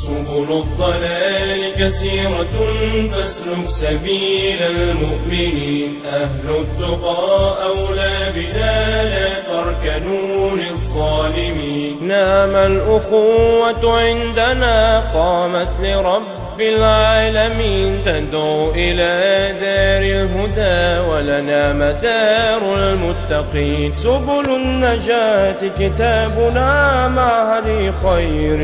سبل الضلال كثيرة فاسلك سبيل المؤمنين. أهل التقى أولى بنا لا تركنوا للظالمين. نعم الأخوة عندنا قامت لرب العالمين تدعو إلى دار الهدى ولنا مدار المتقين. سبل النجاة كتابنا مع هدي خير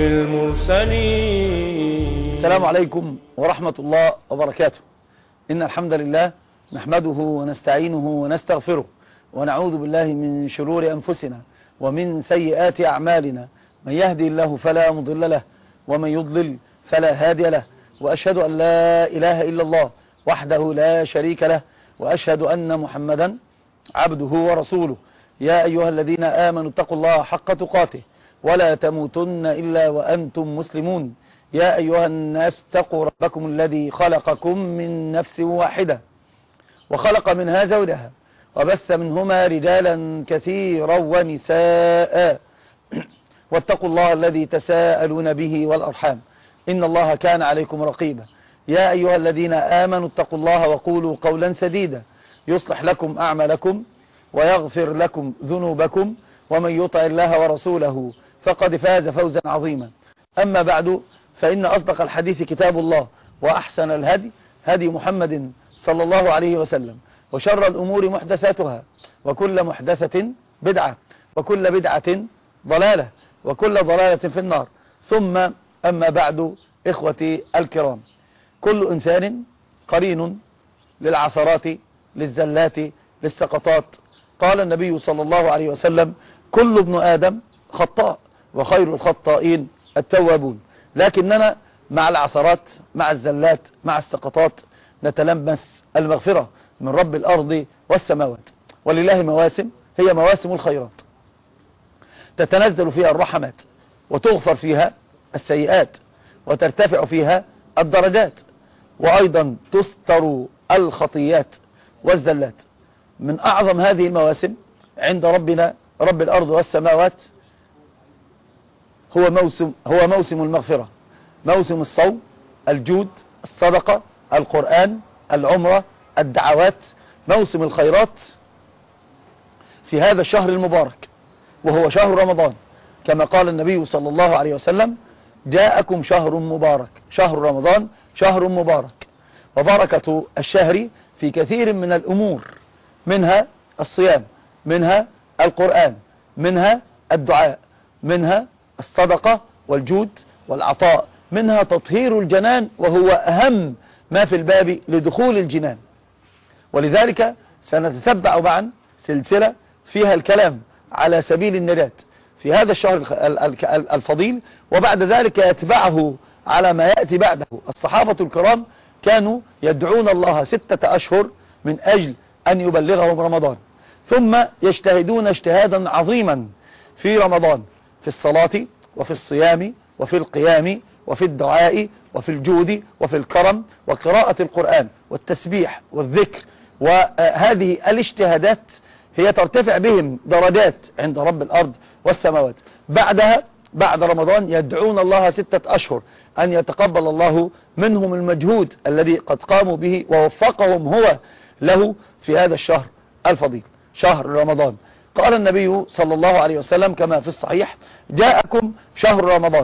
المرسلين. السلام عليكم ورحمة الله وبركاته. إن الحمد لله نحمده ونستعينه ونستغفره ونعوذ بالله من شرور أنفسنا ومن سيئات أعمالنا. من يهدي الله فلا مضل له ومن يضلل فلا هادي له. وأشهد أن لا إله إلا الله وحده لا شريك له وأشهد أن محمدا عبده ورسوله. يا أيها الذين آمنوا اتقوا الله حق تقاته ولا تموتن إلا وأنتم مسلمون. يا أيها الناس اتقوا ربكم الذي خلقكم من نفس واحدة وخلق منها زوجها وبث منهما رجالا كثيرا ونساء واتقوا الله الذي تساءلون به والأرحام إن الله كان عليكم رقيبا. يا أيها الذين آمنوا اتقوا الله وقولوا قولا سديدا يصلح لكم أعمالكم ويغفر لكم ذنوبكم ومن يطع الله ورسوله فقد فاز فوزا عظيما. أما بعد فإن أصدق الحديث كتاب الله وأحسن الهدي هدي محمد صلى الله عليه وسلم وشر الأمور محدثاتها وكل محدثة بدعة وكل بدعة ضلالة وكل ضلالة في النار. ثم أما بعد إخوتي الكرام، كل إنسان قرين للعثرات للزلات للسقطات. قال النبي صلى الله عليه وسلم كل ابن آدم خطاء وخير الخطائين التوابون. لكننا مع العثرات مع الزلات مع السقطات نتلمس المغفرة من رب الأرض والسماوات. ولله مواسم هي مواسم الخيرات تتنزل فيها الرحمات وتغفر فيها السيئات وترتفع فيها الدرجات وأيضا تستر الخطيات والزلات. من أعظم هذه المواسم عند ربنا رب الأرض والسماوات هو موسم المغفرة، موسم الصوم، الجود، الصدقة، القرآن، العمرة، الدعوات، موسم الخيرات في هذا الشهر المبارك وهو شهر رمضان. كما قال النبي صلى الله عليه وسلم جاءكم شهر مبارك، شهر رمضان شهر مبارك. وبركة الشهر في كثير من الأمور، منها الصيام، منها القرآن، منها الدعاء، منها الصدقة والجود والعطاء، منها تطهير الجنان وهو أهم ما في الباب لدخول الجنان. ولذلك سنتتبع معا سلسلة فيها الكلام على سبيل النجاة في هذا الشهر الفضيل، وبعد ذلك يتبعه على ما يأتي بعده. الصحابة الكرام كانوا يدعون الله 6 أشهر من أجل أن يبلغهم رمضان، ثم يجتهدون اجتهادا عظيما في رمضان في الصلاة وفي الصيام وفي القيام وفي الدعاء وفي الجود وفي الكرم وقراءة القرآن والتسبيح والذكر. وهذه الاجتهادات هي ترتفع بهم درجات عند رب الأرض والسماوات. بعدها بعد رمضان يدعون الله 6 أشهر أن يتقبل الله منهم المجهود الذي قد قاموا به ووفقهم هو له في هذا الشهر الفضيل شهر رمضان. قال النبي صلى الله عليه وسلم كما في الصحيح جاءكم شهر رمضان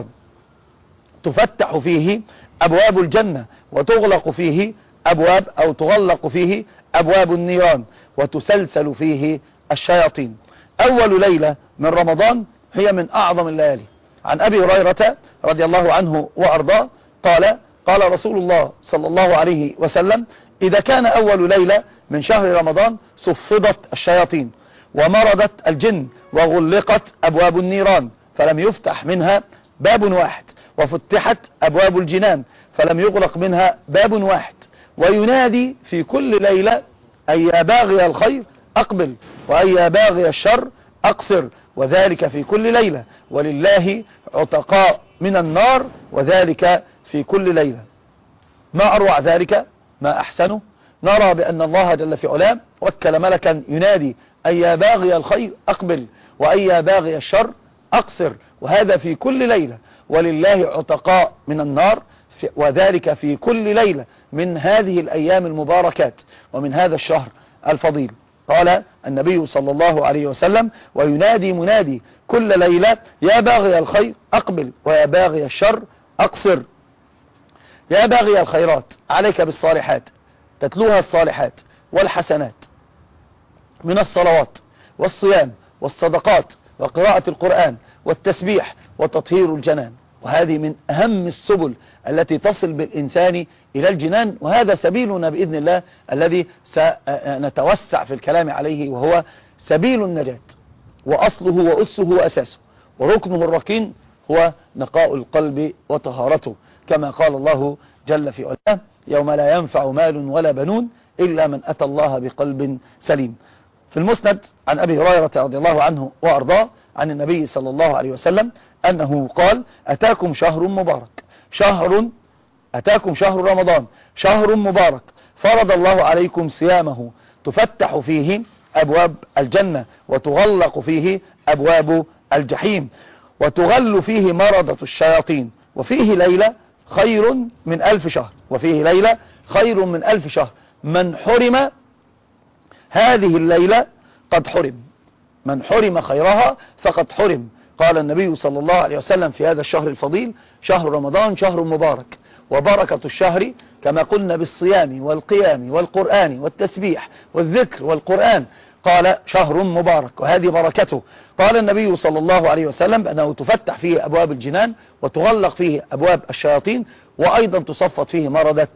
تفتح فيه أبواب الجنة وتغلق فيه أبواب أو تغلق فيه أبواب النيران وتسلسل فيه الشياطين. أول ليلة من رمضان هي من أعظم الليالي. عن أبي هريرة رضي الله عنه وأرضاه قال رسول الله صلى الله عليه وسلم إذا كان أول ليلة من شهر رمضان صفدت الشياطين ومرضت الجن وغلقت أبواب النيران فلم يفتح منها باب واحد وفتحت أبواب الجنان فلم يغلق منها باب واحد. وينادي في كل ليلة أي يا باغي الخير أقبل وأي يا باغي الشر أقصر، وذلك في كل ليلة. ولله عتقاء من النار وذلك في كل ليلة. ما أروع ذلك، ما أحسنه. نرى بأن الله جل في علام وكل ملكا ينادي أي يا باغي الخير أقبل وأي يا باغي الشر أقصر، وهذا في كل ليلة. ولله عتقاء من النار، وذلك في كل ليلة من هذه الأيام المباركات ومن هذا الشهر الفضيل. قال النبي صلى الله عليه وسلم: وينادي منادي كل ليلة: يا باغي الخير أقبل ويا باغي الشر أقصر. يا باغي الخيرات عليك بالصالحات، تتلوها الصالحات والحسنات من الصلوات والصيام والصدقات وقراءة القرآن والتسبيح وتطهير الجنان، وهذه من أهم السبل التي تصل بالإنسان إلى الجنان، وهذا سبيلنا بإذن الله الذي سنتوسع في الكلام عليه، وهو سبيل النجاة، وأصله وأسه وأساسه وركنه الركين هو نقاء القلب وطهارته، كما قال الله جل في علاه: يوم لا ينفع مال ولا بنون إلا من أتى الله بقلب سليم. في المسند عن أبي هريرة رضي الله عنه وأرضاه عن النبي صلى الله عليه وسلم أنه قال: أتاكم شهر مبارك، أتاكم شهر رمضان، شهر مبارك فرض الله عليكم صيامه، تفتح فيه أبواب الجنة وتغلق فيه أبواب الجحيم وتغل فيه مرضة الشياطين، وفيه ليلة خير من 1000 شهر، وفيه ليلة خير من 1000 شهر. من حرم هذه الليلة قد حرم، من حرم خيرها فقد حرم. قال النبي صلى الله عليه وسلم في هذا الشهر الفضيل: شهر رمضان شهر مبارك، وبركة الشهر كما قلنا بالصيام والقيام والقرآن والتسبيح والذكر والقرآن. قال: شهر مبارك، وهذه بركته. قال النبي صلى الله عليه وسلم أنه تفتح فيه أبواب الجنان وتغلق فيه أبواب الشياطين، وأيضا تصفد فيه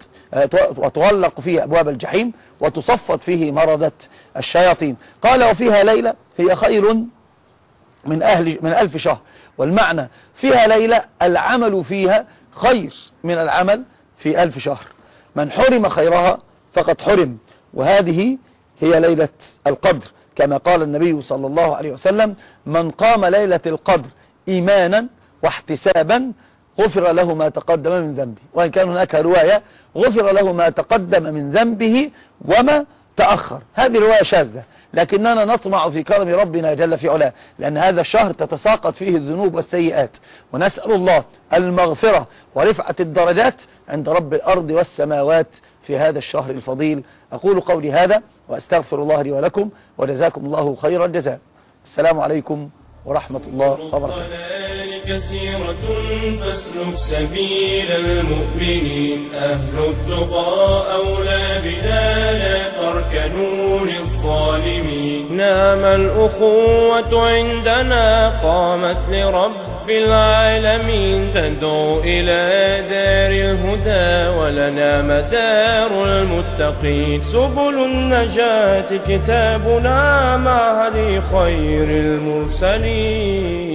وتغلق فيه أبواب الجحيم وتصفد فيه مرضة الشياطين. قال: وفيها ليلة هي خير من 1000 شهر، والمعنى فيها ليلة العمل فيها خير من العمل في 1000 شهر. من حرم خيرها فقد حرم، وهذه هي ليلة القدر، كما قال النبي صلى الله عليه وسلم: من قام ليلة القدر إيمانا واحتسابا غفر له ما تقدم من ذنبه، وإن كان هناك رواية: غفر له ما تقدم من ذنبه وما تأخر. هذه رواية شاذة، لكننا نطمع في كرم ربنا جل في علاه، لأن هذا الشهر تتساقط فيه الذنوب والسيئات، ونسأل الله المغفرة ورفعة الدرجات عند رب الأرض والسماوات في هذا الشهر الفضيل. أقول قولي هذا وأستغفر الله لي ولكم، وجزاكم الله خير الجزاء. السلام عليكم ورحمة الله وبركاته. كثيرة فاسلك سبيل المؤمنين، أهل التقى أولى بنا لا تركنوا للظالمين. نعم الأخوة عندنا قامت لرب العالمين، تدعو إلى دار الهدى ولنا مدار المتقين. سبل النجاة كتابنا مع هدي خير المرسلين.